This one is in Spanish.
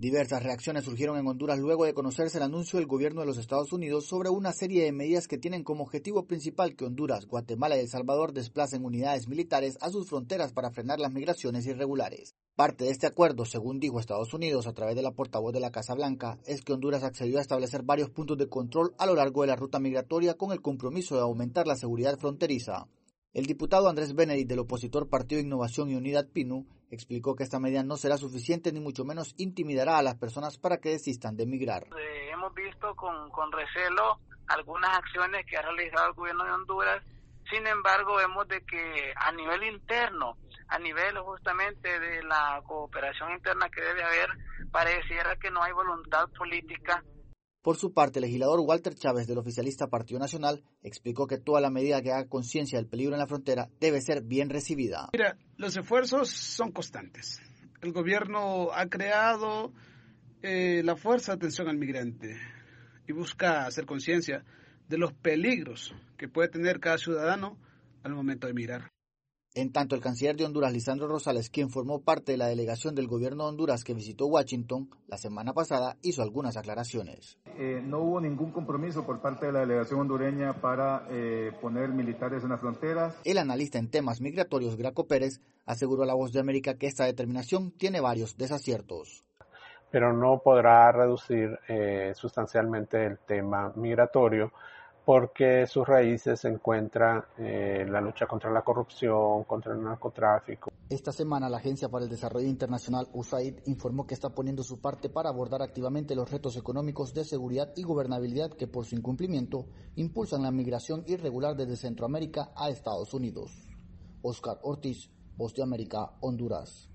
Diversas reacciones surgieron en Honduras luego de conocerse el anuncio del gobierno de los Estados Unidos sobre una serie de medidas que tienen como objetivo principal que Honduras, Guatemala y El Salvador desplacen unidades militares a sus fronteras para frenar las migraciones irregulares. Parte de este acuerdo, según dijo Estados Unidos a través de la portavoz de la Casa Blanca, es que Honduras accedió a establecer varios puntos de control a lo largo de la ruta migratoria con el compromiso de aumentar la seguridad fronteriza. El diputado Andrés Benedict del opositor Partido Innovación y Unidad PINU explicó que esta medida no será suficiente ni mucho menos intimidará a las personas para que desistan de emigrar. Hemos visto con recelo algunas acciones que ha realizado el gobierno de Honduras, sin embargo vemos de que a nivel interno, a nivel justamente de la cooperación interna que debe haber, pareciera que no hay voluntad política. Por su parte, el legislador Walter Chávez del oficialista Partido Nacional explicó que toda la medida que haga conciencia del peligro en la frontera debe ser bien recibida. Mira, los esfuerzos son constantes. El gobierno ha creado la fuerza de atención al migrante y busca hacer conciencia de los peligros que puede tener cada ciudadano al momento de emigrar. En tanto, el canciller de Honduras, Lisandro Rosales, quien formó parte de la delegación del gobierno de Honduras que visitó Washington la semana pasada, hizo algunas aclaraciones. No hubo ningún compromiso por parte de la delegación hondureña para poner militares en las fronteras. El analista en temas migratorios, Graco Pérez, aseguró a La Voz de América que esta determinación tiene varios desaciertos. Pero no podrá reducir sustancialmente el tema migratorio, porque sus raíces se encuentran en la lucha contra la corrupción, contra el narcotráfico. Esta semana la Agencia para el Desarrollo Internacional, USAID, informó que está poniendo su parte para abordar activamente los retos económicos de seguridad y gobernabilidad que por su incumplimiento impulsan la migración irregular desde Centroamérica a Estados Unidos. Oscar Ortiz, Voz de América, Honduras.